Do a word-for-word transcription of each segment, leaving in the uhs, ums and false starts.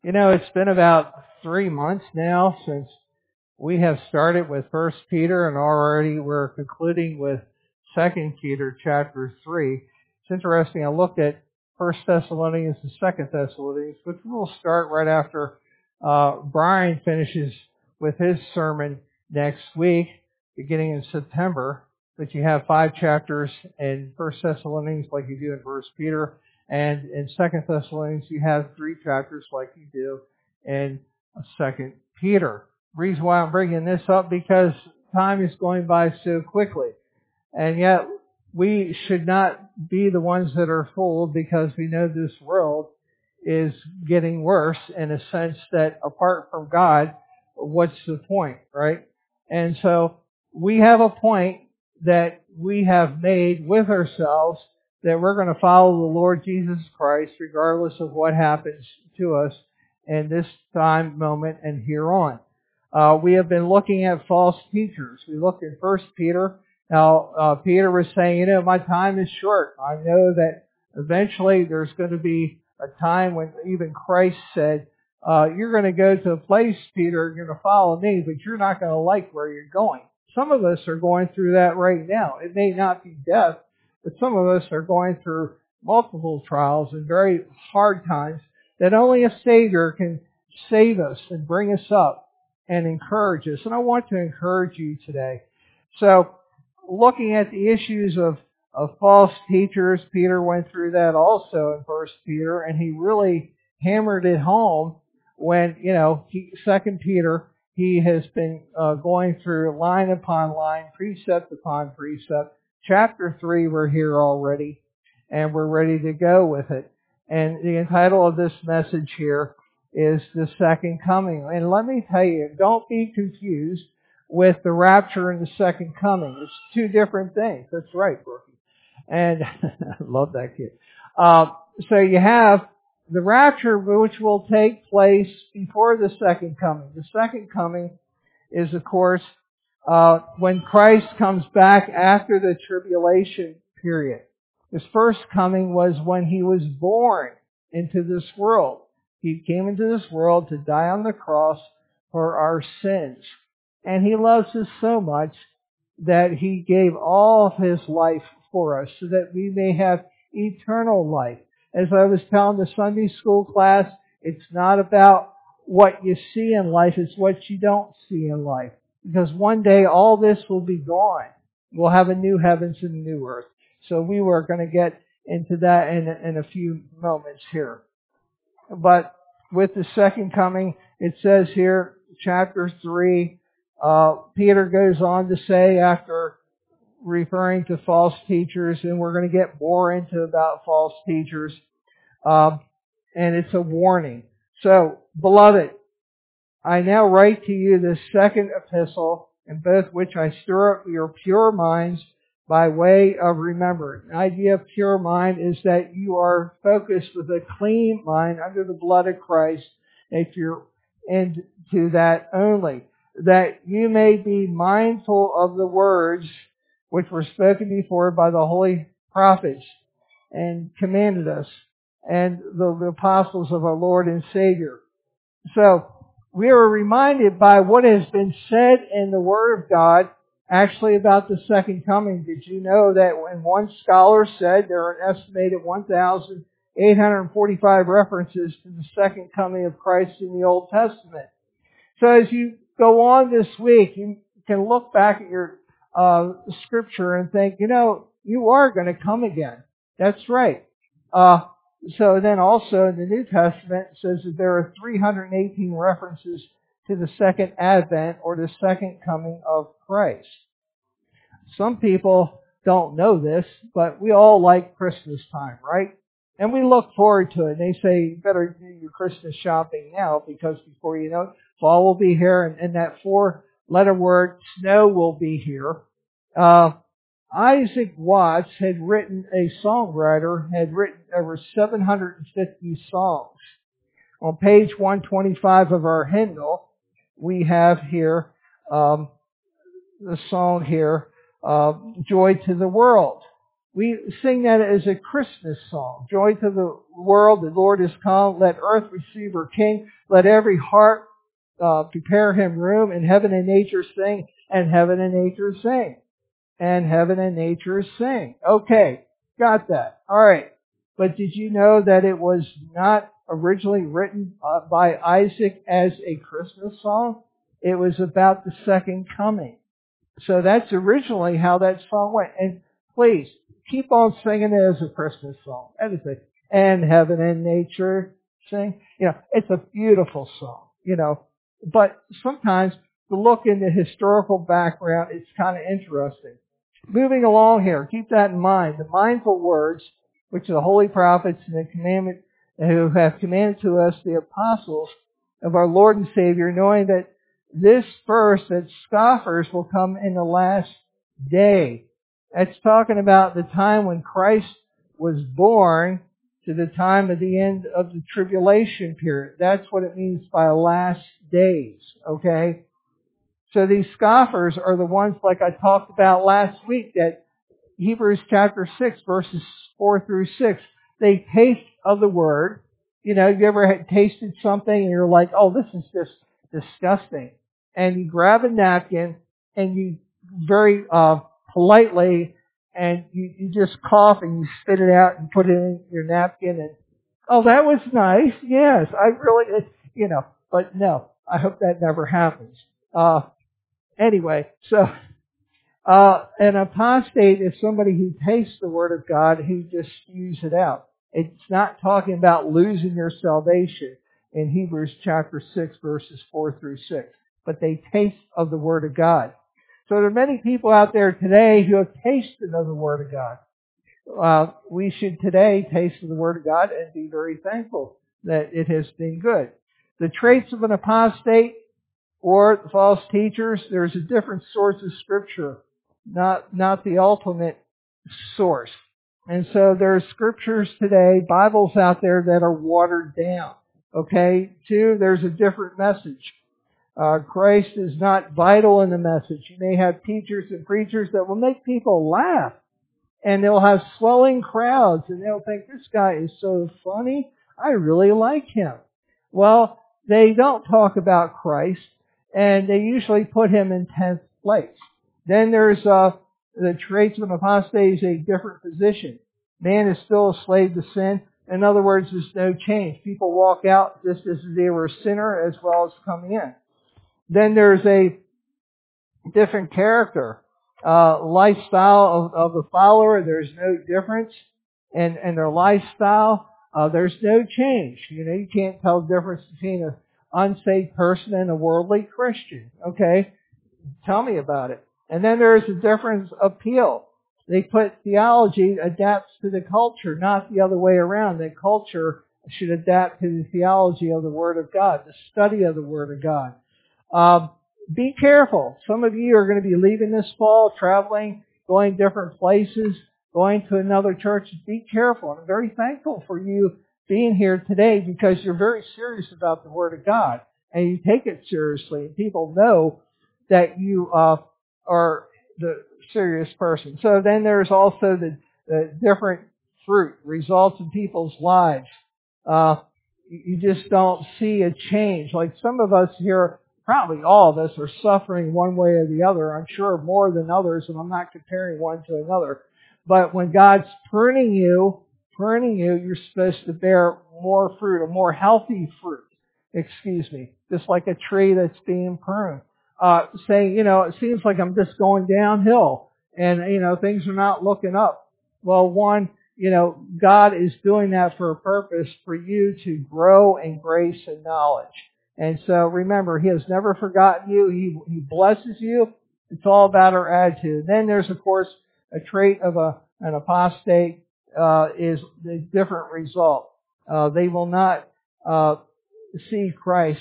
You know, it's been about three months now since we have started with First Peter, and already we're concluding with Second Peter chapter three. It's interesting. I looked at First Thessalonians and Second Thessalonians, which we'll start right after uh, Brian finishes with his sermon next week, beginning in September. But you have five chapters in First Thessalonians, like you do in First Peter. And in Second Thessalonians, you have three chapters like you do in Second Peter. Reason why I'm bringing this up, because time is going by so quickly. And yet, we should not be the ones that are fooled, because we know this world is getting worse in a sense that apart from God, what's the point, right? And so, we have a point that we have made with ourselves, that we're going to follow the Lord Jesus Christ regardless of what happens to us in this time, moment, and here on. Uh, we have been looking at false teachers. We looked in First Peter. Now, uh, Peter was saying, you know, my time is short. I know that eventually there's going to be a time when even Christ said, uh, you're going to go to a place, Peter, you're going to follow me, but you're not going to like where you're going. Some of us are going through that right now. It may not be death, but some of us are going through multiple trials and very hard times that only a Savior can save us and bring us up and encourage us. And I want to encourage you today. So, looking at the issues of, of false teachers, Peter went through that also in First Peter, and he really hammered it home when, you know, he, Second Peter, he has been uh, going through line upon line, precept upon precept. Chapter three, we're here already, and we're ready to go with it. And the title of this message here is The Second Coming. And let me tell you, don't be confused with the rapture and the second coming. It's two different things. That's right, Brookie. And I love that kid. Uh, so you have the rapture, which will take place before the second coming. The second coming is, of course, Uh, when Christ comes back after the tribulation period. His first coming was when He was born into this world. He came into this world to die on the cross for our sins. And He loves us so much that He gave all of His life for us so that we may have eternal life. As I was telling the Sunday school class, it's not about what you see in life, it's what you don't see in life. Because one day all this will be gone. We'll have a new heavens and a new earth. So we were going to get into that in, in a few moments here. But with the second coming, it says here, chapter three, uh, Peter goes on to say, after referring to false teachers, and we're going to get more into about false teachers, uh, and it's a warning. So, beloved, I now write to you this second epistle, in both which I stir up your pure minds by way of remembrance. The idea of pure mind is that you are focused with a clean mind under the blood of Christ, if you're into that only. That you may be mindful of the words which were spoken before by the holy prophets and commanded us, and the, the apostles of our Lord and Savior. So, we are reminded by what has been said in the Word of God actually about the second coming. Did you know that when one scholar said there are an estimated one thousand eight hundred forty-five references to the second coming of Christ in the Old Testament? So as you go on this week, you can look back at your uh, scripture and think, you know, you are going to come again. That's right. Uh, So then also in the New Testament it says that there are three hundred eighteen references to the second advent or the second coming of Christ. Some people don't know this, but we all like Christmas time, right? And we look forward to it. And they say, you better do your Christmas shopping now, because before you know it, fall will be here, and, and that four-letter word, snow, will be here. Uh, Isaac Watts had written, a songwriter, had written over seven hundred fifty songs. On page one twenty-five of our hymnal, we have here um, the song here, uh, Joy to the World. We sing that as a Christmas song. Joy to the world, the Lord is come. Let earth receive her King. Let every heart uh, prepare him room. And heaven and nature sing. And heaven and nature sing. And heaven and nature sing. Okay, got that. All right. But did you know that it was not originally written uh, by Isaac as a Christmas song? It was about the second coming. So that's originally how that song went. And please, keep on singing it as a Christmas song. Everything. And heaven and nature sing. You know, it's a beautiful song, you know. But sometimes to look into historical background, it's kind of interesting. Moving along here, keep that in mind. The mindful words, which are the holy prophets and the commandment who have commanded to us, the apostles of our Lord and Savior, knowing that this verse, that scoffers will come in the last day. That's talking about the time when Christ was born to the time of the end of the tribulation period. That's what it means by last days, okay? So these scoffers are the ones like I talked about last week, that Hebrews chapter six, verses four through six. They taste of the word. You know, you ever had tasted something and you're like, oh, this is just disgusting. And you grab a napkin and you very uh, politely and you, you just cough and you spit it out and put it in your napkin and, oh, that was nice. Yes, I really, it, you know, but no, I hope that never happens. Uh, anyway, so uh, an apostate is somebody who tastes the Word of God who just spews it out. It's not talking about losing your salvation in Hebrews chapter six, verses four through six. But they taste of the Word of God. So there are many people out there today who have tasted of the Word of God. Uh, we should today taste of the Word of God and be very thankful that it has been good. The traits of an apostate or false teachers, there's a different source of Scripture, not, not the ultimate source. And so there's scriptures today, Bibles out there that are watered down. Okay? Two, there's a different message. Uh, Christ is not vital in the message. You may have teachers and preachers that will make people laugh. And they'll have swelling crowds. And they'll think, this guy is so funny. I really like him. Well, they don't talk about Christ. And they usually put him in tenth place. Then there's uh, the traits of an apostate is a different position. Man is still a slave to sin. In other words, there's no change. People walk out just as they were a sinner as well as coming in. Then there's a different character. Uh, lifestyle of, of the follower, there's no difference. And, and their lifestyle, uh, there's no change. You know, you can't tell the difference between an unsaved person and a worldly Christian. Okay? Tell me about it. And then there's a difference of appeal. They put theology adapts to the culture, not the other way around. The culture should adapt to the theology of the Word of God, the study of the Word of God. Um, be careful. Some of you are going to be leaving this fall, traveling, going different places, going to another church. Be careful. I'm very thankful for you being here today because you're very serious about the Word of God and you take it seriously. And people know that you uh, are the serious person. So then there's also the, the different fruit, results in people's lives. Uh, you just don't see a change. Like some of us here, probably all of us, are suffering one way or the other. I'm sure more than others, and I'm not comparing one to another. But when God's pruning you, pruning you, you're supposed to bear more fruit, a more healthy fruit. Excuse me. Just like a tree that's being pruned. Uh, saying, you know, it seems like I'm just going downhill and, you know, things are not looking up. Well, one, you know, God is doing that for a purpose for you to grow in grace and knowledge. And so remember, He has never forgotten you. He, he blesses you. It's all about our attitude. Then there's, of course, a trait of a, an apostate, uh, is a different result. Uh, they will not, uh, see Christ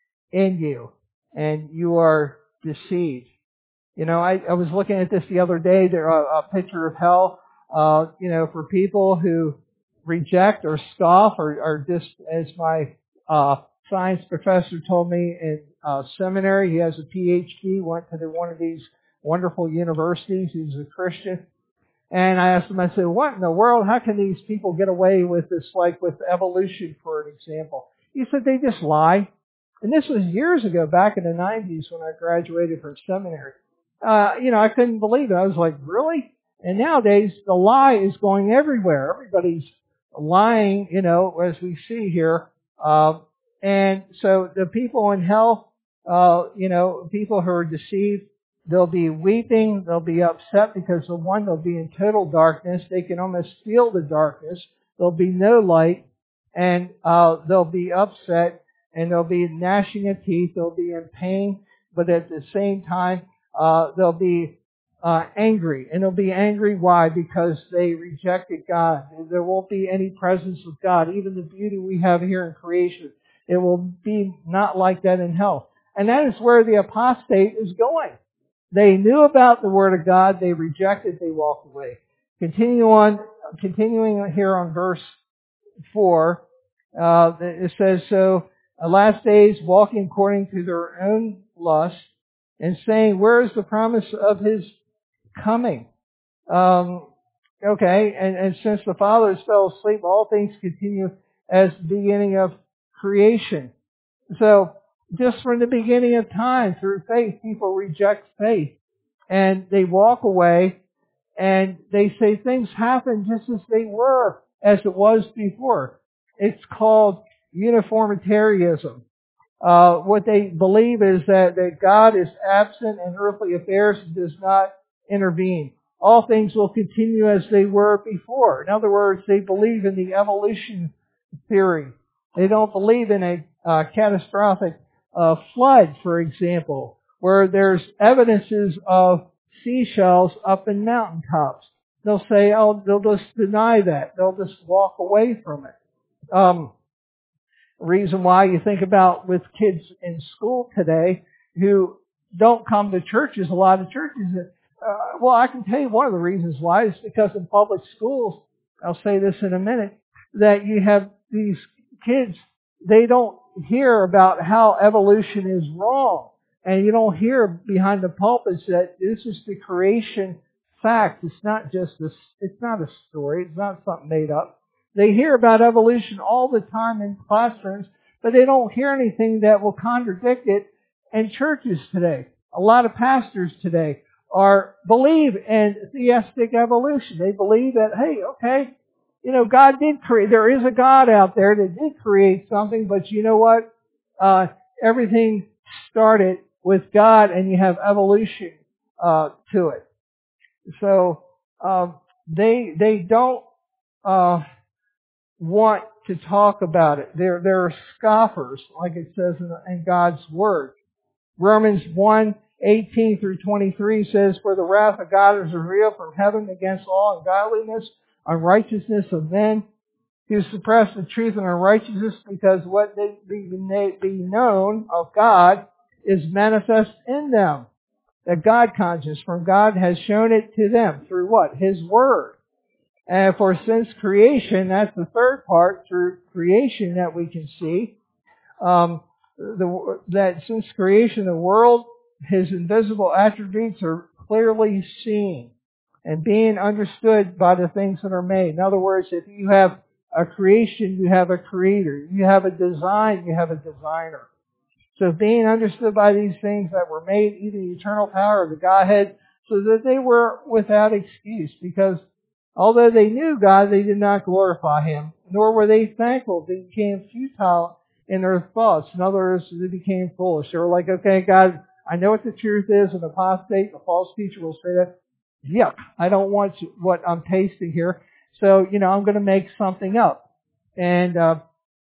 in you. And you are deceived. You know, I, I was looking at this the other day. There a, a picture of hell. Uh, you know, for people who reject or scoff, or, or just as my uh, science professor told me in uh, seminary, he has a P H D, went to the, one of these wonderful universities. He's a Christian. And I asked him, I said, what in the world? How can these people get away with this, like with evolution, for an example? He said, they just lie. And this was years ago, back in the nineties when I graduated from seminary. Uh, you know, I couldn't believe it. I was like, really? And nowadays, the lie is going everywhere. Everybody's lying, you know, as we see here. Uh, and so the people in hell, uh, you know, people who are deceived, they'll be weeping, they'll be upset because the one, they'll be in total darkness. They can almost feel the darkness. There'll be no light, and uh, they'll be upset, and they'll be gnashing of teeth. They'll be in pain, but at the same time, uh, they'll be uh, angry. And they'll be angry, why? Because they rejected God. There won't be any presence of God. Even the beauty we have here in creation, it will be not like that in hell. And that is where the apostate is going. They knew about the Word of God. They rejected. They walked away. Continue on, continuing here on verse four, uh, it says, so, uh, last days walking according to their own lust, and saying, where is the promise of His coming? Um, okay, and, and since the fathers fell asleep, all things continue as the beginning of creation. So, just from the beginning of time, through faith, people reject faith. And they walk away, and they say things happen just as they were, as it was before. It's called uniformitarianism. Uh, what they believe is that, that God is absent in earthly affairs and does not intervene. All things will continue as they were before. In other words, they believe in the evolution theory. They don't believe in a uh, catastrophic uh, flood, for example, where there's evidences of seashells up in mountaintops. They'll say, oh, they'll just deny that. They'll just walk away from it. Um, reason why you think about with kids in school today who don't come to churches, a lot of churches, uh, well, I can tell you one of the reasons why is because in public schools, I'll say this in a minute, that you have these kids, they don't hear about how evolution is wrong. And you don't hear behind the pulpits that this is the creation fact. It's not just this, it's not a story. It's not something made up. They hear about evolution all the time in classrooms, but they don't hear anything that will contradict it in churches today. A lot of pastors today are believe in theistic evolution. They believe that, hey, okay, you know, God did create, there is a God out there that did create something, but you know what? Uh, everything started with God, and you have evolution uh, to it. So um, they they don't uh, want to talk about it. They're they're scoffers, like it says in, in God's Word. Romans one eighteen through twenty-three says, "For the wrath of God is revealed from heaven against all ungodliness, unrighteousness of men, who suppress the truth and unrighteousness, because what they be, be known of God is manifest in them." The God conscience from God has shown it to them through what? His Word. And for since creation, that's the third part, through creation that we can see, um, the, that since creation, the world, His invisible attributes are clearly seen and being understood by the things that are made. In other words, if you have a creation, you have a creator. You have a design, you have a designer. So being understood by these things that were made, even the eternal power of the Godhead, so that they were without excuse, because although they knew God, they did not glorify Him, nor were they thankful. They became futile in their thoughts. In other words, they became foolish. They were like, okay, God, I know what the truth is, and the apostate, the false teacher will say that, yep, I don't want what I'm tasting here, so, you know, I'm going to make something up. And, uh,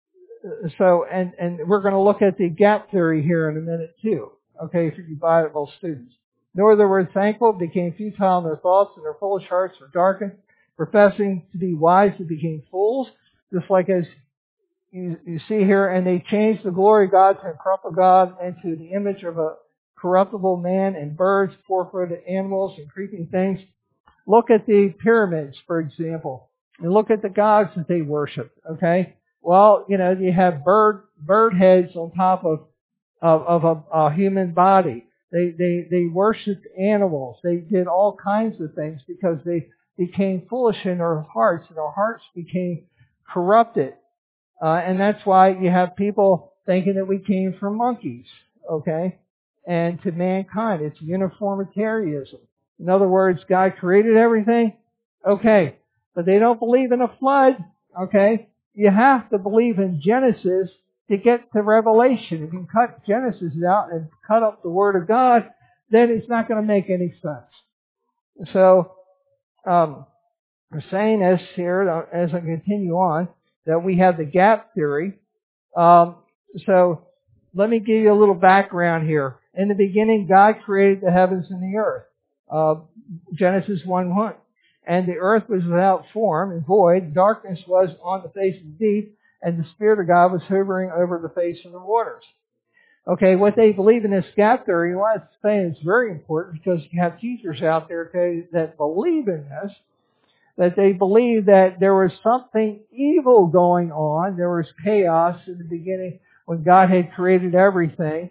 So, and, and we're going to look at the gap theory here in a minute too. Okay, for you Bible students. Nor they were thankful, became futile in their thoughts, and their foolish hearts were darkened. Professing to be wise, they became fools. Just like as you, you see here, and they changed the glory of God to incorruptible God into the image of a corruptible man and birds, four-footed animals, and creeping things. Look at the pyramids, for example, and look at the gods that they worshiped. Okay. Well, you know, you have bird bird heads on top of of, of a, a human body. They they they worshipped animals. They did all kinds of things because they became foolish in our hearts, and our hearts became corrupted. Uh, and that's why you have people thinking that we came from monkeys, okay? And to mankind, it's uniformitarianism. In other words, God created everything, okay, but they don't believe in a flood, okay? You have to believe in Genesis to get to Revelation. If you cut Genesis out and cut up the Word of God, then it's not going to make any sense. So, um, I'm saying this here as I continue on, that we have the gap theory. Um, so, let me give you a little background here. In the beginning, God created the heavens and the earth. Uh, Genesis one one. And the earth was without form and void. Darkness was on the face of the deep, and the Spirit of God was hovering over the face of the waters. Okay, what they believe in this gap theory, well, I'm saying it's very important because you have teachers out there okay, that believe in this, that they believe that there was something evil going on. There was chaos in the beginning when God had created everything,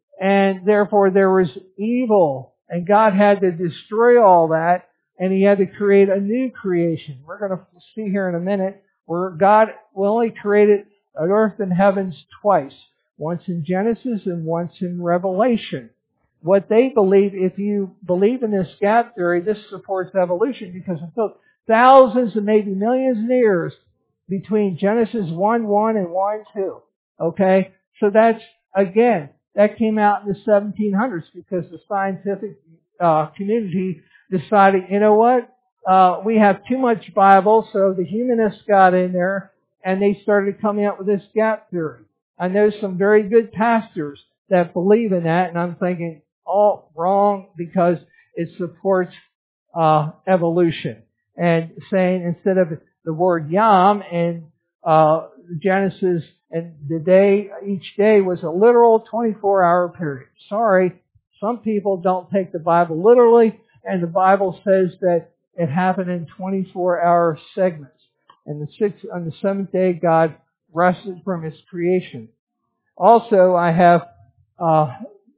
and therefore there was evil, and God had to destroy all that, and He had to create a new creation. We're going to see here in a minute where God only created earth and heavens twice. Once in Genesis and once in Revelation. What they believe, if you believe in this gap theory, this supports evolution because it took thousands and maybe millions of years between Genesis one one and one two. Okay? So that's, again, that came out in the seventeen hundreds because the scientific uh, community decided, you know what, uh, we have too much Bible, so the humanists got in there and they started coming up with this gap theory. I know some very good pastors that believe in that, and I'm thinking, oh, wrong, because it supports uh, evolution. And saying instead of the word yom in uh, Genesis, and the day, each day was a literal twenty-four hour period. Sorry, some people don't take the Bible literally, and the Bible says that it happened in twenty-four hour segments. And the sixth, on the seventh day, God rested from His creation. Also, I have, uh,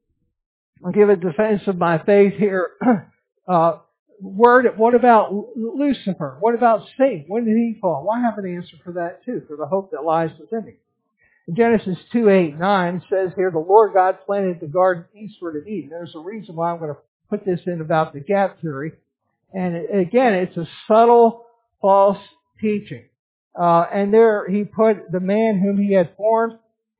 I'll give a defense of my faith here. uh, word, what about Lucifer? What about Satan? When did he fall? Well, I have an answer for that too, for the hope that lies within me. In Genesis two, eight, nine, it says here, the Lord God planted the garden eastward of Eden. There's a reason why I'm going to put this in about the gap theory. And again, it's a subtle, false teaching. Uh, and there he put the man whom He had formed.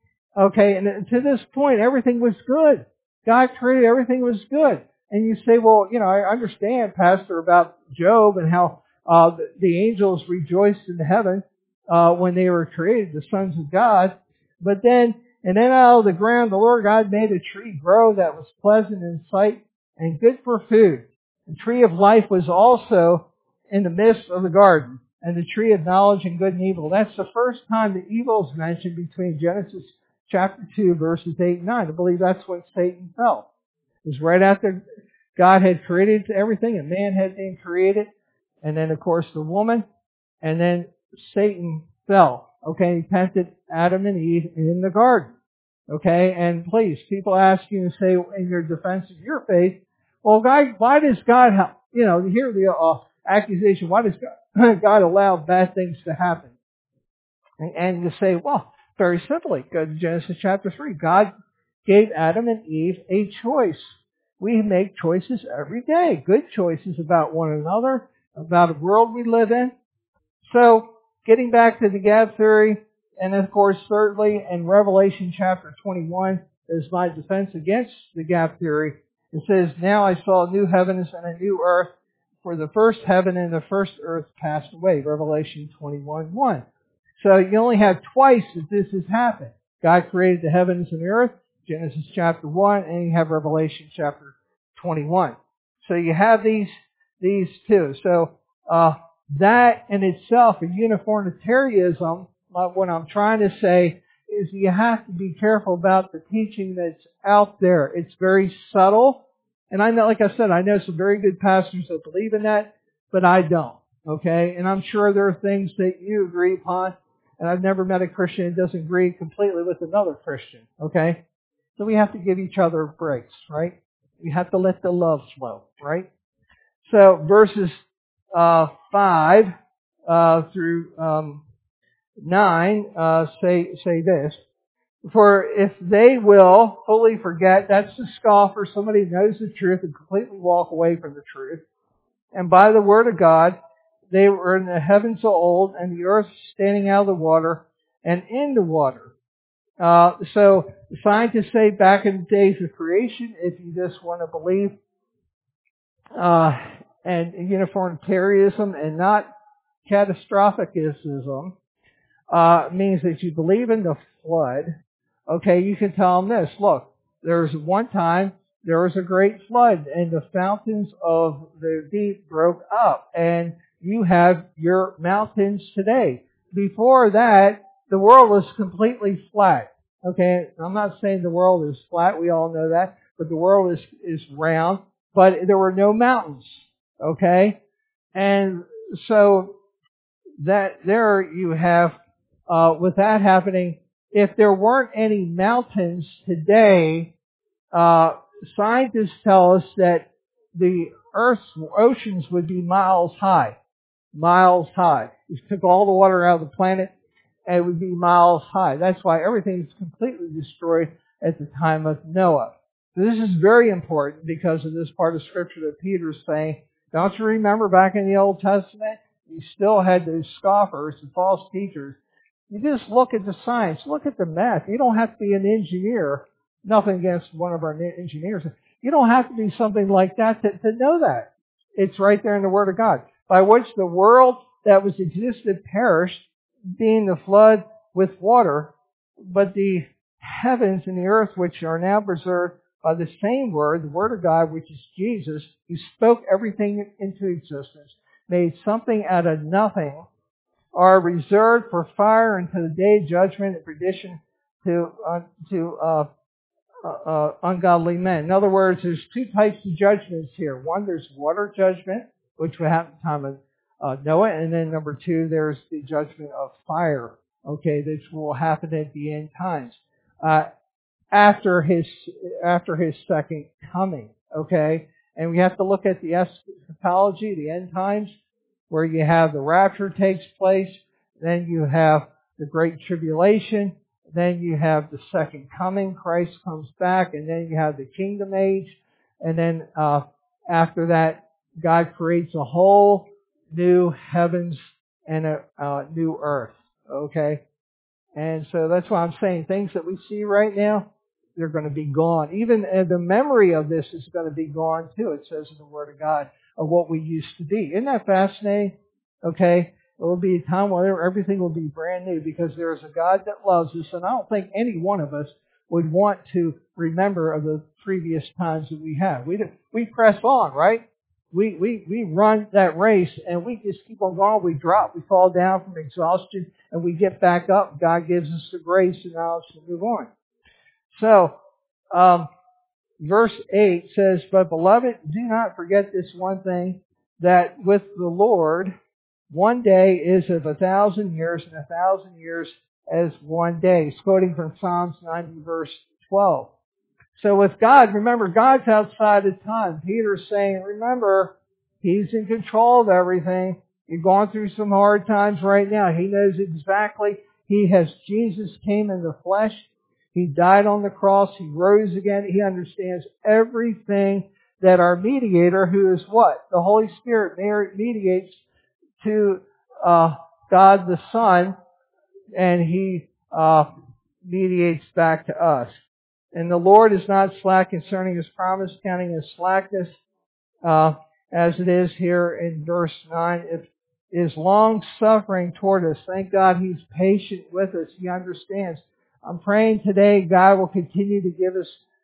Okay, and to this point, everything was good. God created everything was good. And you say, well, you know, I understand, Pastor, about Job and how uh, the, the angels rejoiced in heaven uh, when they were created, the sons of God. But then, and then out of the ground, the Lord God made a tree grow that was pleasant in sight and good for food. The tree of life was also in the midst of the garden, and the tree of knowledge and good and evil. That's the first time the evil is mentioned between Genesis chapter two, verses eight and nine. I believe that's when Satan fell. It was right after God had created everything and man had been created. And then, of course, the woman. And then Satan fell. Okay, he tempted Adam and Eve in the garden. Okay, and please, people ask you and say in your defense of your faith, well, God, why does God, you know, hear the uh, accusation, why does God, God allow bad things to happen? And, and you say, well, very simply, go to Genesis chapter three. God gave Adam and Eve a choice. We make choices every day. Good choices about one another, about the world we live in. So, getting back to the gap theory, and of course, thirdly, in Revelation chapter twenty-one, is my defense against the gap theory. It says, now I saw new heavens and a new earth, for the first heaven and the first earth passed away. Revelation twenty-one one. So you only have twice that this has happened. God created the heavens and the earth, Genesis chapter one, and you have Revelation chapter twenty-one. So you have these these two. So uh, that in itself, a uniformitarianism, what I'm trying to say is you have to be careful about the teaching that's out there. It's very subtle. And I know, like I said, I know some very good pastors that believe in that, but I don't. Okay? And I'm sure there are things that you agree upon. And I've never met a Christian that doesn't agree completely with another Christian. Okay? So we have to give each other breaks, right? We have to let the love flow, right? So verses uh, five uh, through um, nine uh, say say this. For if they will fully forget, that's the scoffer, somebody who knows the truth and completely walk away from the truth. And by the word of God, they were in the heavens of old, and the earth standing out of the water and in the water. Uh, so the scientists say back in the days of creation, if you just want to believe, uh, and uniformitarianism and not catastrophicism, uh, means that you believe in the flood. Okay, you can tell them this. Look, there was one time there was a great flood and the fountains of the deep broke up and you have your mountains today. Before that, the world was completely flat. Okay, I'm not saying the world is flat. We all know that. But the world is, is round. But there were no mountains. Okay? And so that there you have, uh, with that happening, if there weren't any mountains today, uh, scientists tell us that the Earth's oceans would be miles high. Miles high. You took all the water out of the planet and it would be miles high. That's why everything is completely destroyed at the time of Noah. So this is very important because of this part of Scripture that Peter's saying. Don't you remember back in the Old Testament? You still had those scoffers and false teachers. You just look at the science. Look at the math. You don't have to be an engineer. Nothing against one of our engineers. You don't have to be something like that to, to know that. It's right there in the Word of God. By which the world that was existed perished, being the flood with water, but the heavens and the earth which are now preserved by the same Word, the Word of God, which is Jesus, who spoke everything into existence, made something out of nothing, are reserved for fire until the day of judgment and perdition to uh, to uh, uh, uh, ungodly men. In other words, there's two types of judgments here. One, there's water judgment, which will happen at the time of uh, Noah, and then number two, there's the judgment of fire. Okay, this will happen at the end times uh, after his after his second coming. Okay, and we have to look at the eschatology, the end times, where you have the rapture takes place, then you have the great tribulation, then you have the second coming, Christ comes back, and then you have the kingdom age, and then uh, after that, God creates a whole new heavens and a uh, new earth. Okay? And so that's why I'm saying things that we see right now, they're going to be gone. Even uh, the memory of this is going to be gone too, it says in the Word of God, of what we used to be. Isn't that fascinating? Okay? It will be a time where everything will be brand new because there is a God that loves us, and I don't think any one of us would want to remember of the previous times that we have. We we press on, right? We we we run that race, and we just keep on going. We drop, we fall down from exhaustion, and we get back up. God gives us the grace and knowledge to move on. So, um, verse eight says, "But beloved, do not forget this one thing, that with the Lord, one day is of a thousand years, and a thousand years as one day." It's quoting from Psalms ninety, verse twelve. So with God, remember, God's outside of time. Peter's saying, remember, He's in control of everything. You're going through some hard times right now. He knows exactly. He has, Jesus came in the flesh. He died on the cross. He rose again. He understands everything that our mediator, who is what? The Holy Spirit mediates to uh, God the Son, and He uh, mediates back to us. And the Lord is not slack concerning His promise, counting His slackness, uh, as it is here in verse nine. It is long suffering toward us. Thank God He's patient with us. He understands. I'm praying today God will continue to give us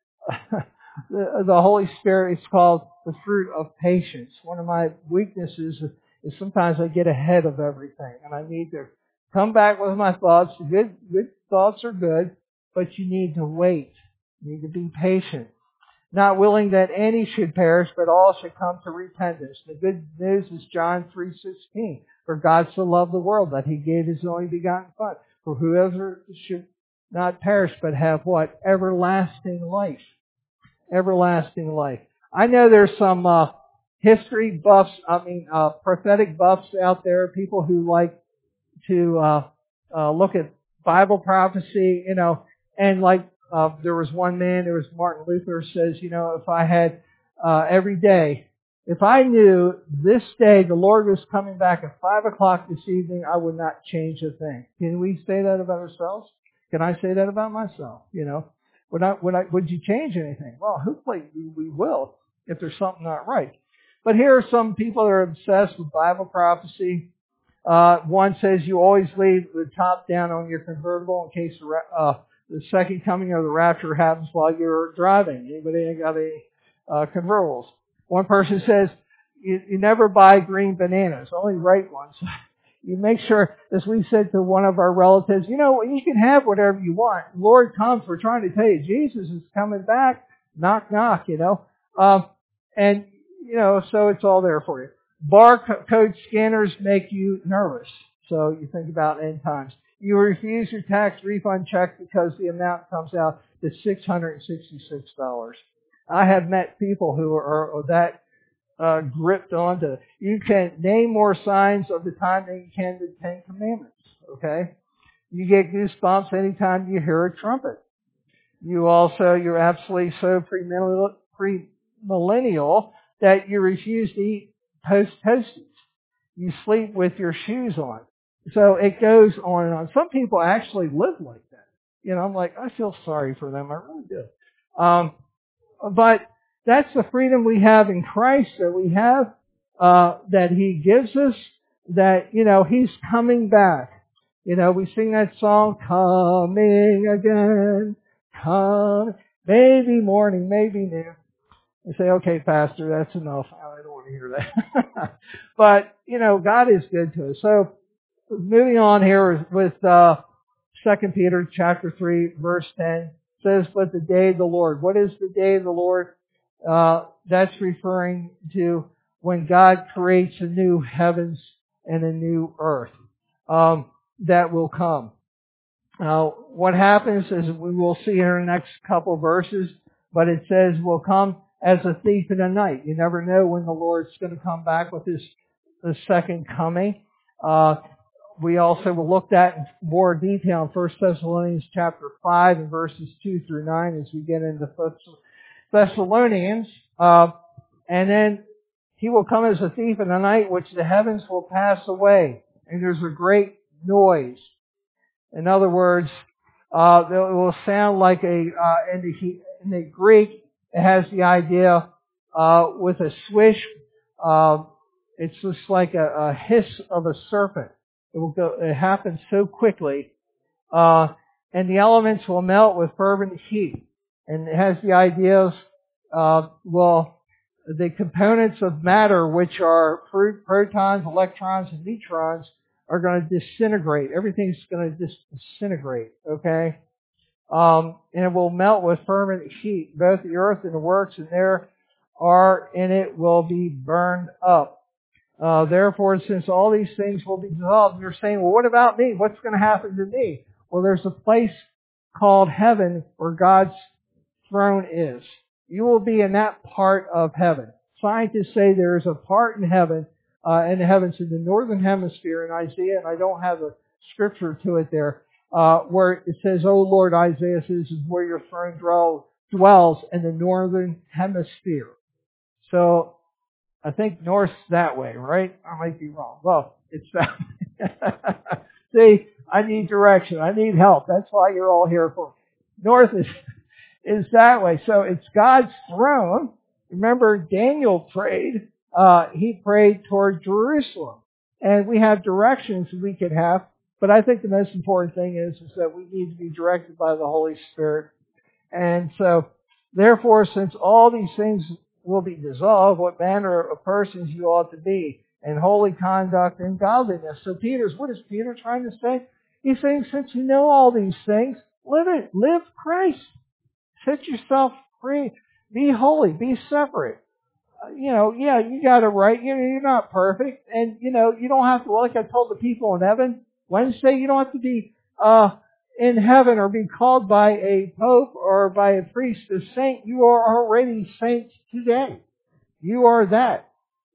the, the Holy Spirit. It's called the fruit of patience. One of my weaknesses is sometimes I get ahead of everything, and I need to come back with my thoughts. Good, good thoughts are good, but you need to wait. You need to be patient. Not willing that any should perish, but all should come to repentance. The good news is John three sixteen. For God so loved the world that He gave His only begotten Son, for whoever should not perish, but have what? Everlasting life. Everlasting life. I know there's some uh, history buffs, I mean, uh, prophetic buffs out there, people who like to uh, uh, look at Bible prophecy, you know, and like uh, there was one man, there was Martin Luther says, you know, if I had uh, every day, if I knew this day the Lord was coming back at five o'clock this evening, I would not change a thing. Can we say that about ourselves? Can I say that about myself? You know, would I, would I, would you change anything? Well, hopefully we, we will if there's something not right. But here are some people that are obsessed with Bible prophecy. Uh, one says you always leave the top down on your convertible in case the, uh, the second coming of the rapture happens while you're driving. Anybody ain't got any uh, convertibles? One person says you, you never buy green bananas, only ripe ones. You make sure, as we said to one of our relatives, you know, you can have whatever you want. Lord comes, we're trying to tell you, Jesus is coming back. Knock, knock, you know. Um, and, you know, so it's all there for you. Barcode scanners make you nervous. So you think about end times. You refuse your tax refund check because the amount comes out to six hundred sixty-six dollars. I have met people who are, are that uh, gripped onto. You can name more signs of the time than you can the Ten Commandments. Okay? You get goosebumps anytime you hear a trumpet. You also, you're absolutely so pre-millennial that you refuse to eat toast toasties. You sleep with your shoes on. So it goes on and on. Some people actually live like that. You know, I'm like, I feel sorry for them. I really do. Um, but that's the freedom we have in Christ that we have, uh, that He gives us, that, you know, He's coming back. You know, we sing that song, coming again, come, maybe morning, maybe noon. You say, okay, Pastor, that's enough. I don't want to hear that. But, you know, God is good to us. So, moving on here with uh, Second Peter chapter three, verse ten. It says, but the day of the Lord. What is the day of the Lord? Uh, that's referring to when God creates a new heavens and a new earth um, that will come. Now, what happens is we will see in the next couple verses, but it says will come as a thief in the night. You never know when the Lord's going to come back with His the second coming. Uh, we also will look at in more detail in First Thessalonians chapter five and verses two through nine as we get into Thessalonians. Uh, and then He will come as a thief in the night, which the heavens will pass away, and there's a great noise. In other words, uh, it will sound like a, uh, in the, in the Greek, it has the idea, uh, with a swish, uh, it's just like a, a hiss of a serpent. It will go, it happens so quickly, uh, and the elements will melt with fervent heat. And it has the ideas, uh, well, the components of matter, which are protons, electrons, and neutrons, are going to disintegrate. Everything's going to just disintegrate, okay? Um, and it will melt with fervent heat. Both the earth and the works and there are in it will be burned up. Uh, therefore, since all these things will be dissolved, you're saying, well, what about me? What's going to happen to me? Well, there's a place called heaven where God's throne is. You will be in that part of heaven. Scientists say there is a part in heaven Uh, in the heavens in the northern hemisphere in Isaiah, and I don't have a scripture to it there, uh, where it says, "Oh Lord," Isaiah says, "is where your throne dwell, dwells in the northern hemisphere." So I think north's that way, right? I might be wrong. Well, it's that way. See, I need direction. I need help. That's why you're all here for. North is is that way. So it's God's throne. Remember, Daniel prayed. Uh, he prayed toward Jerusalem. And we have directions we could have, but I think the most important thing is, is that we need to be directed by the Holy Spirit. And so, therefore, since all these things will be dissolved, what manner of persons you ought to be in holy conduct and godliness. So Peter's, what is Peter trying to say? He's saying, since you know all these things, live it. Live Christ. Set yourself free. Be holy. Be separate. You know, yeah, you got it right. You know, you're not perfect. And, you know, you don't have to, like I told the people in heaven Wednesday, you don't have to be uh in heaven or be called by a pope or by a priest a saint. You are already saints today. You are that.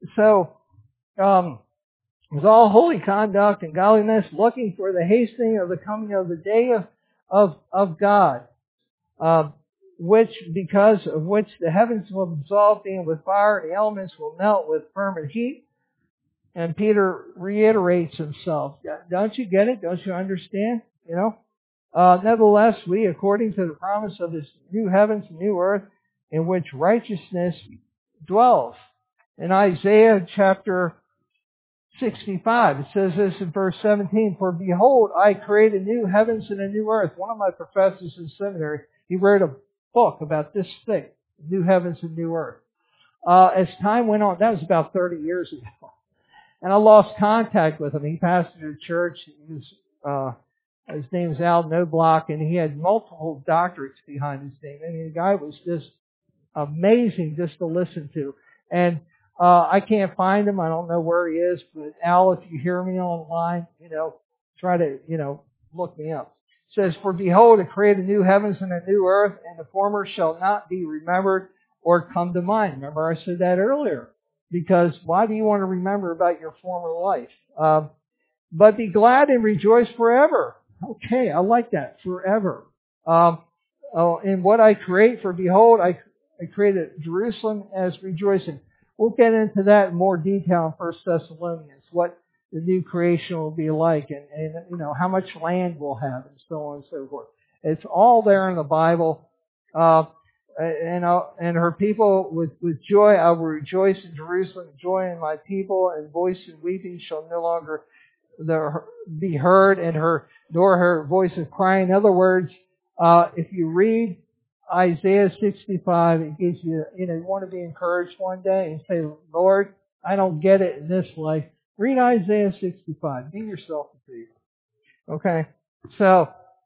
So, um, with all holy conduct and godliness, looking for the hastening of the coming of the day of, of, of God, uh, which, because of which the heavens will dissolve, being with fire, and the elements will melt with fervent heat. And Peter reiterates himself. Don't you get it? Don't you understand? You know? Uh, nevertheless, we, according to the promise of this new heavens and new earth, in which righteousness dwells. In Isaiah chapter sixty-five, it says this in verse seventeen, for behold, I create a new heavens and a new earth. One of my professors in seminary, he wrote a book about this thing, new heavens and new earth. Uh, as time went on, that was about thirty years ago. And I lost contact with him. He pastored a church. He was, uh, his name is Al Knobloch, and he had multiple doctorates behind his name. I mean, the guy was just amazing just to listen to. And uh, I can't find him. I don't know where he is. But Al, if you hear me online, you know, try to, you know, look me up. It says, for behold, I create a new heavens and a new earth, and the former shall not be remembered or come to mind. Remember I said that earlier. Because why do you want to remember about your former life? Um, but be glad and rejoice forever. Okay, I like that. Forever. Um, oh, in what I create, for behold, I, I created Jerusalem as rejoicing. We'll get into that in more detail in First Thessalonians, what the new creation will be like, and, and you know how much land we'll have, and so on and so forth. It's all there in the Bible. Uh, And, uh, and her people with, with joy, I will rejoice in Jerusalem, joy in my people, and voice and weeping shall no longer be heard, and her, nor her voice of crying. In other words, uh, if you read Isaiah sixty-five, it gives you, you know, you want to be encouraged one day and say, Lord, I don't get it in this life. Read Isaiah sixty-five. Be yourself a people. Okay? So,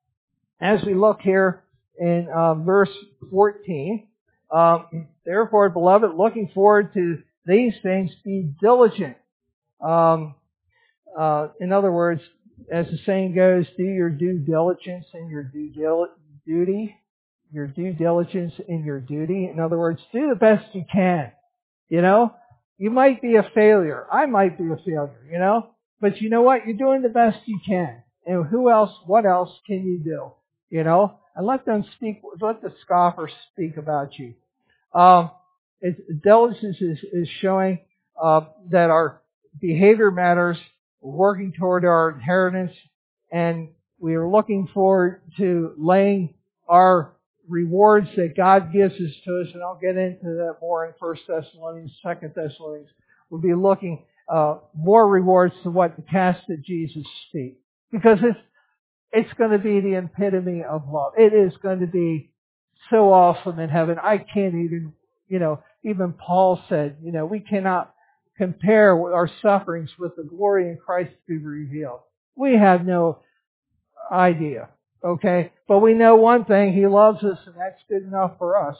as we look here, in uh, verse fourteen, um, therefore, beloved, looking forward to these things, be diligent. Um, uh, in other words, as the saying goes, do your due diligence in your due dil- duty. Your due diligence in your duty. In other words, do the best you can. You know, you might be a failure. I might be a failure. You know, but you know what? You're doing the best you can. And who else? What else can you do? You know. And let them speak, let the scoffers speak about you. Um, it, diligence is, is showing uh, that our behavior matters, we're working toward our inheritance, and we are looking forward to laying our rewards that God gives us to us, and I'll get into that more in First Thessalonians, Second Thessalonians. We'll be looking uh, more rewards to what the cast of Jesus speak. Because it's It's going to be the epitome of love. It is going to be so awesome in heaven. I can't even, you know, even Paul said, you know, we cannot compare our sufferings with the glory in Christ to be revealed. We have no idea, okay? But we know one thing, He loves us, and that's good enough for us.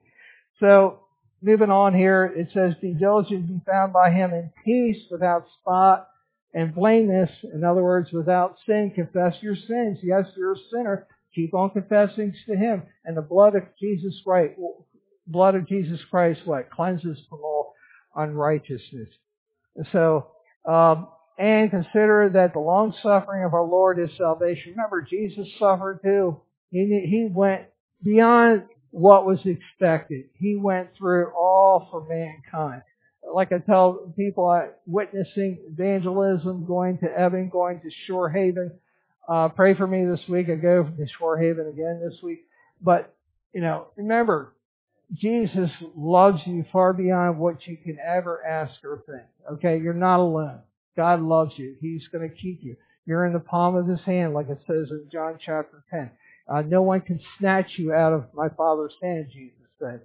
So, moving on here, it says, be diligent, be found by Him in peace, without spot, and blameless, in other words, without sin. Confess your sins. Yes, you're a sinner. Keep on confessing to Him. And the blood of Jesus Christ, blood of Jesus Christ, what? Cleanses from all unrighteousness. So, um, and consider that the long suffering of our Lord is salvation. Remember, Jesus suffered too. He, he went beyond what was expected. He went through all for mankind. Like I tell people, I, witnessing evangelism, going to Evan, going to Shore Haven. Uh, pray for me this week. I go to Shore Haven again this week. But, you know, remember, Jesus loves you far beyond what you can ever ask or think. Okay? You're not alone. God loves you. He's going to keep you. You're in the palm of His hand, like it says in John chapter ten. Uh, no one can snatch you out of my Father's hand, Jesus said.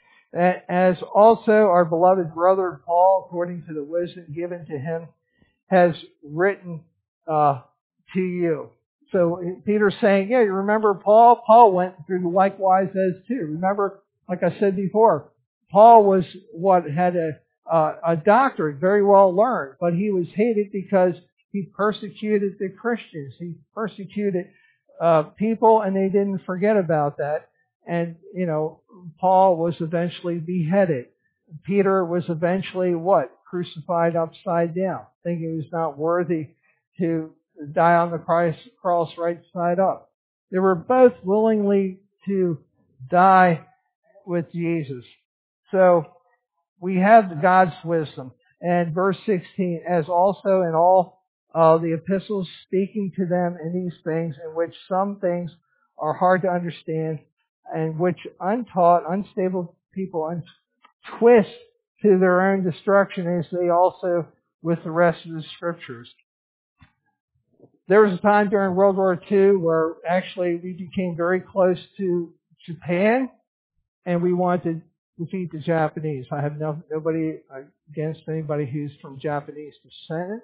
As also our beloved brother Paul, according to the wisdom given to him, has written uh, to you. So Peter's saying, yeah, you remember Paul? Paul went through likewise as too. Remember, like I said before, Paul was what had a, uh, a doctorate, very well learned, but he was hated because he persecuted the Christians. He persecuted uh, people, and they didn't forget about that. And, you know, Paul was eventually beheaded. Peter was eventually what? Crucified upside down, thinking he was not worthy to die on the cross right side up. They were both willingly to die with Jesus. So we have God's wisdom. And verse sixteen, as also in all uh, the epistles speaking to them in these things, in which some things are hard to understand, and which untaught, unstable people un- twist to their own destruction, as they also with the rest of the scriptures. There was a time during World War Two where actually we became very close to Japan, and we wanted to defeat the Japanese. I have no, nobody against anybody who's from Japanese descent.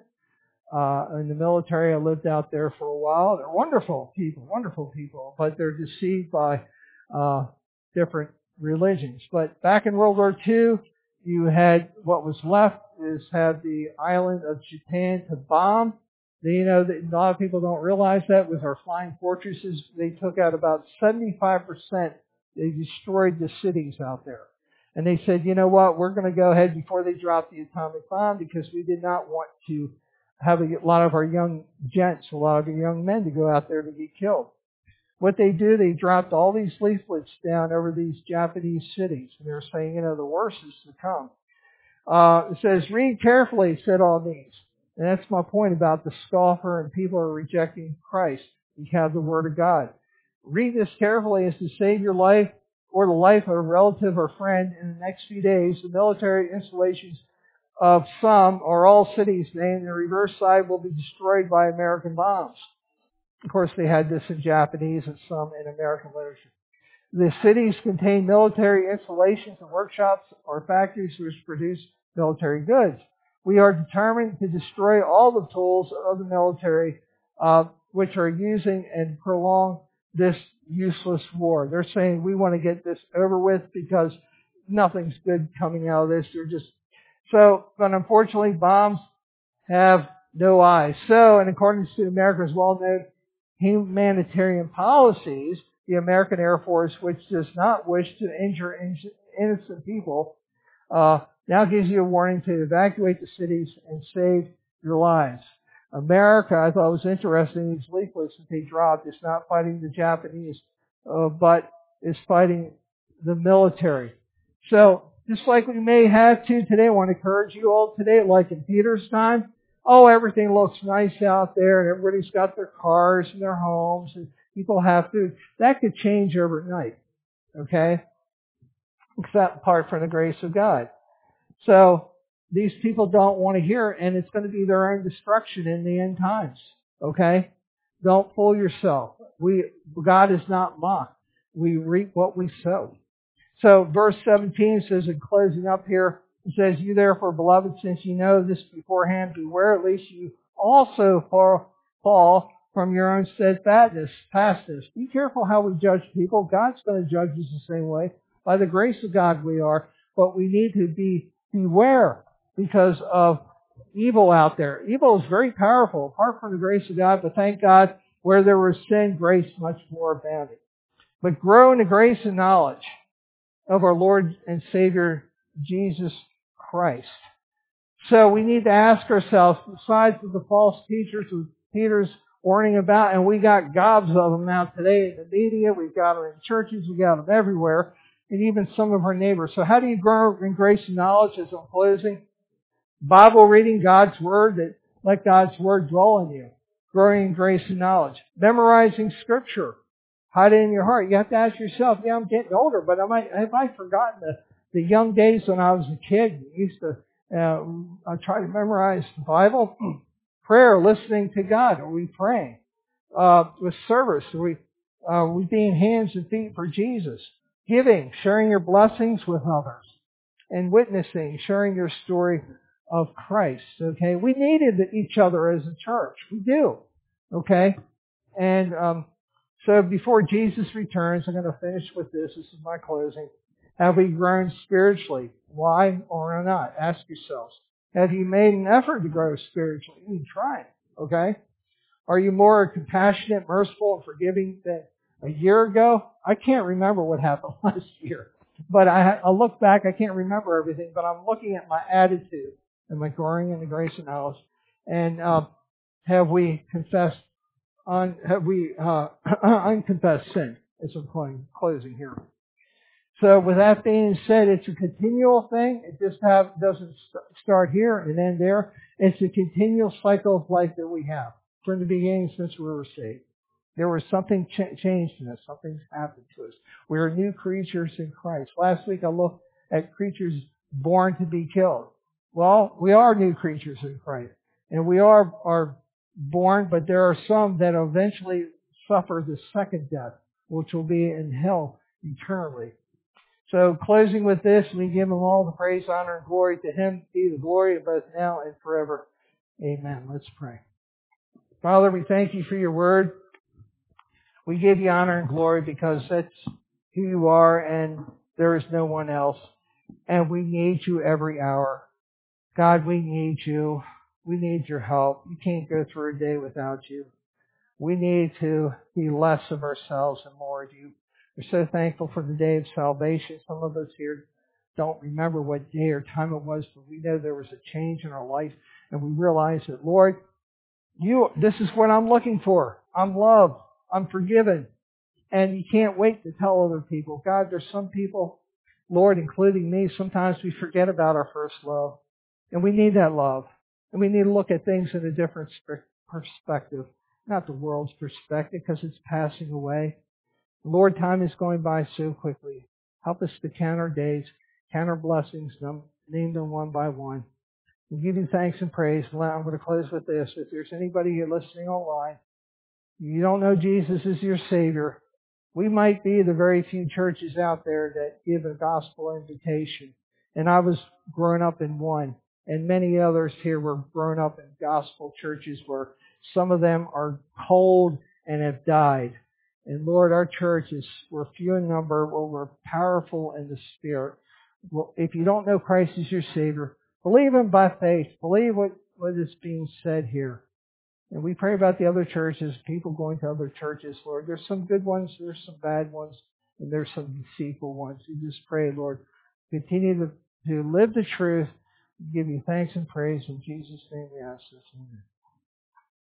Uh, in the military, I lived out there for a while. They're wonderful people, wonderful people, but they're deceived by uh, different religions. But back in World War Two, you had what was left is have the island of Japan to bomb. You know, that a lot of people don't realize that with our flying fortresses, they took out about seventy-five percent. They destroyed the cities out there. And they said, you know what, we're going to go ahead before they drop the atomic bomb, because we did not want to have a lot of our young gents, a lot of our young men to go out there to get killed. What they do, they dropped all these leaflets down over these Japanese cities. And they're saying, you know, the worst is to come. Uh, it says, read carefully, said all these. And that's my point about the scoffer and people are rejecting Christ. We have the Word of God. Read this carefully as to save your life or the life of a relative or friend in the next few days. The military installations of some or all cities named the reverse side will be destroyed by American bombs. Of course, they had this in Japanese and some in American literature. The cities contain military installations and workshops or factories which produce military goods. We are determined to destroy all the tools of the military uh, which are using and prolong this useless war. They're saying we want to get this over with because nothing's good coming out of this. They're just so, but unfortunately, bombs have no eyes. So, in accordance to America's well-known humanitarian policies, the American Air Force, which does not wish to injure innocent people, uh, now gives you a warning to evacuate the cities and save your lives. America, I thought was interesting, these leaflets that they dropped, is not fighting the Japanese, uh, but is fighting the military. So, just like we may have to today, I want to encourage you all today, like in Peter's time, oh, everything looks nice out there, and everybody's got their cars and their homes, and people have food. That could change overnight, okay? Except apart from the grace of God. So, these people don't want to hear it, and it's going to be their own destruction in the end times, okay? Don't fool yourself. We, God is not mocked. We reap what we sow. So, verse seventeen says, in closing up here, it says, you therefore, beloved, since you know this beforehand, beware lest you also fall from your own steadfastness, pastness. Be careful how we judge people. God's going to judge us the same way. By the grace of God we are, but we need to be beware because of evil out there. Evil is very powerful, apart from the grace of God, but thank God, where there was sin, grace much more abounded. But grow in the grace and knowledge of our Lord and Savior, Jesus Christ. So we need to ask ourselves, besides the false teachers who Peter's warning about, and we got gobs of them out today in the media, we've got them in churches, we've got them everywhere, and even some of our neighbors. So how do you grow in grace and knowledge as I'm closing? Bible reading, God's Word, that let God's Word dwell in you. Growing in grace and knowledge. Memorizing Scripture. Hide it in your heart. You have to ask yourself, yeah, I'm getting older, but am I, have I forgotten the, the young days when I was a kid? I used to uh, I try to memorize the Bible. Prayer, listening to God. Are we praying? Uh, with service, are we, uh, are we being hands and feet for Jesus? Giving, sharing your blessings with others. And witnessing, sharing your story of Christ. Okay? We needed each other as a church. We do. Okay? And, um, So before Jesus returns, I'm going to finish with this. This is my closing. Have we grown spiritually? Why or not? Ask yourselves. Have you made an effort to grow spiritually? You can try it. Okay? Are you more compassionate, merciful, and forgiving than a year ago? I can't remember what happened last year. but I, I look back, I can't remember everything, but I'm looking at my attitude. Am I growing in the grace and knowledge? And uh, have we confessed, on, have we uh, unconfessed sin? As I'm closing here. So with that being said, it's a continual thing. It just have, doesn't st- start here and end there. It's a continual cycle of life that we have from the beginning since we were saved. There was something ch- changed in us. Something's happened to us. We are new creatures in Christ. Last week I looked at creatures born to be killed. Well, we are new creatures in Christ. And we are, are born, but there are some that eventually suffer the second death, which will be in hell eternally. So closing with this, we give Him all the praise, honor, and glory. To Him be the glory both now and forever. Amen. Let's pray. Father, we thank You for Your word. We give You honor and glory because that's who You are and there is no one else. And we need You every hour. God, we need You. We need Your help. We can't go through a day without You. We need to be less of ourselves and more of You. We're so thankful for the day of salvation. Some of us here don't remember what day or time it was, but we know there was a change in our life, and we realize that, Lord, You, this is what I'm looking for. I'm loved. I'm forgiven. And You can't wait to tell other people. God, there's some people, Lord, including me, sometimes we forget about our first love. And we need that love. And we need to look at things in a different perspective. Not the world's perspective, because it's passing away. Lord, time is going by so quickly. Help us to count our days, count our blessings, name them one by one. We give You thanks and praise. I'm going to close with this. If there's anybody here listening online, you don't know Jesus as your Savior, we might be the very few churches out there that give a gospel invitation. And I was growing up in one, and many others here were grown up in gospel churches where some of them are cold and have died. And Lord, our churches, we're few in number, well, we're powerful in the Spirit. Well, if you don't know Christ as your Savior, believe Him by faith. Believe what, what is being said here. And we pray about the other churches, people going to other churches, Lord. There's some good ones, there's some bad ones, and there's some deceitful ones. We just pray, Lord, continue to, to live the truth. We give You thanks and praise. In Jesus' name we ask this. Amen.